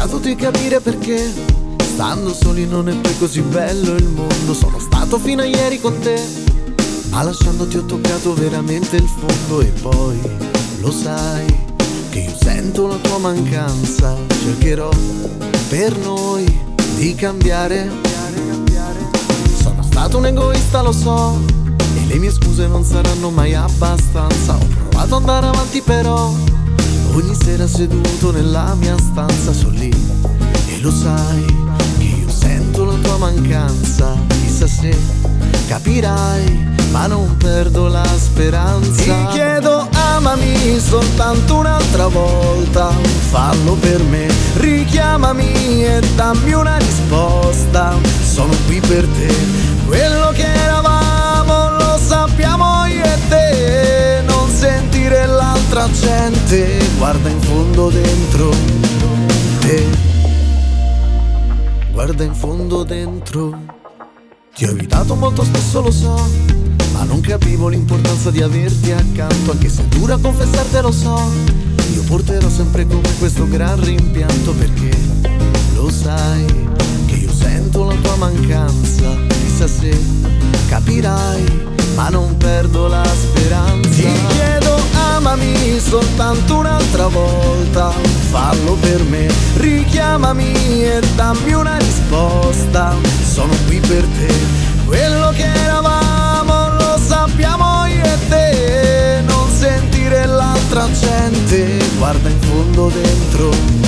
cercato di capire perché stando soli non è poi così bello il mondo. Sono stato fino a ieri con te, ma lasciandoti ho toccato veramente il fondo. E poi lo sai che io sento la tua mancanza. Cercherò per noi di cambiare. Sono stato un egoista, lo so, e le mie scuse non saranno mai abbastanza. Ho provato ad andare avanti però ogni sera seduto nella mia stanza, sono lì e lo sai che io sento la tua mancanza. Chissà se capirai, ma non perdo la speranza. Ti chiedo amami soltanto un'altra volta, fallo per me, richiamami e dammi una risposta. Sono qui per te, quello che eravamo lo sappiamo io e te. Non sentire l'altra gente, guarda in fondo dentro te, guarda in fondo dentro. Ti ho evitato molto spesso, lo so, ma non capivo l'importanza di averti accanto. Anche se è dura confessartelo, so, io porterò sempre con me questo gran rimpianto. Perché lo sai che io sento la tua mancanza. Chissà se capirai, ma non perdo la speranza. Ti chiedo amami soltanto un'altra volta, fallo per me, richiamami e dammi una risposta. Sono qui per te, quello che eravamo lo sappiamo io e te. Non sentire l'altra gente, guarda in fondo dentro.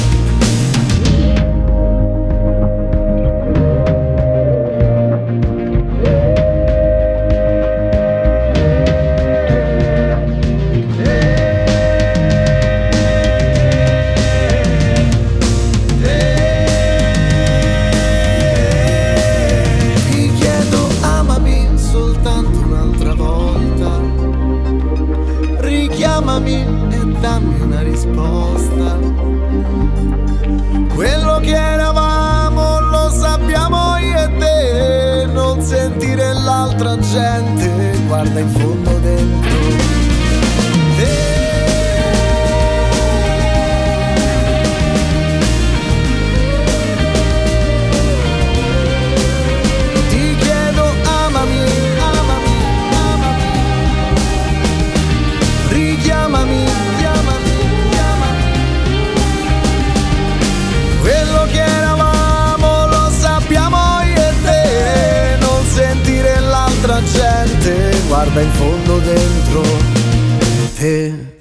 Chiamami e dammi una risposta. Quello che eravamo lo sappiamo io e te. Non sentire l'altra gente, guarda in fondo dentro te. Quello che eravamo lo sappiamo io e te. Non sentire l'altra gente, guarda in fondo dentro te.